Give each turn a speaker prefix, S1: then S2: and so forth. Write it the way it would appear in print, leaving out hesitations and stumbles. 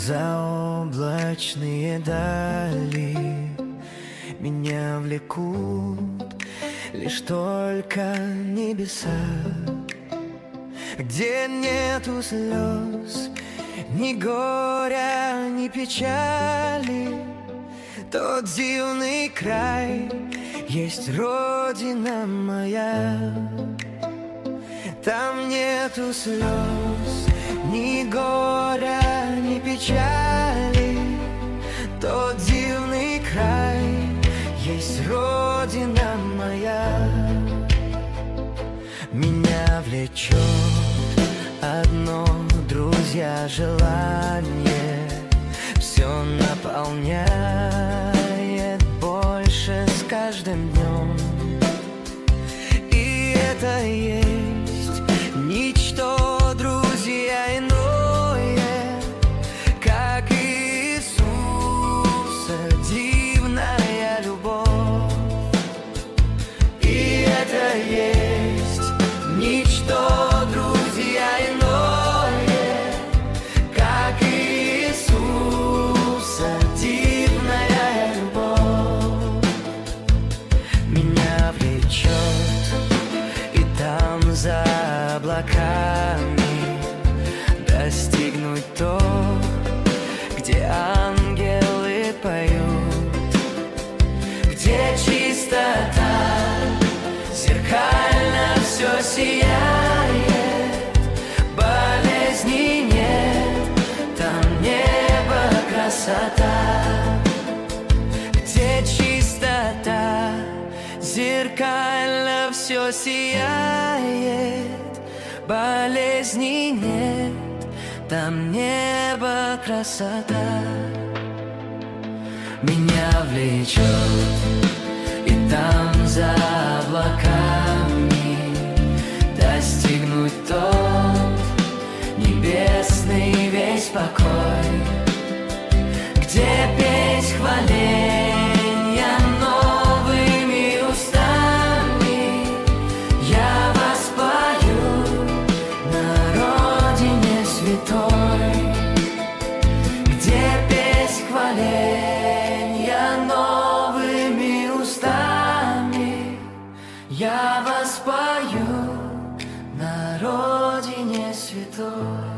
S1: Заоблачные дали меня влекут лишь только небеса, где нету слез, ни горя, ни печали. Тот дивный край есть родина моя. Там нету слез, ни горя, ни печали. Тот дивный край есть родина моя. Меня влечет одно, друзья, желание. Все наполняет больше с каждым днем. И это есть ничто, друзья, иное, как Иисуса дивная любовь. И это есть ничто, друзья, иное, как Иисуса дивная любовь. Меня влечет, и там за облаками достигнуть то, где ангелы поют, где чистота, зеркально все сияет, болезней нет, там небо, красота, где чистота, зеркально все сияет, болезней нет, там небо, красота. Меня влечет, и там за облаками достигнуть тот небесный весь покой, где петь хваления новыми устами. Я воспою на родине святой, где петь хваления новыми устами. Я воспою на родине святой.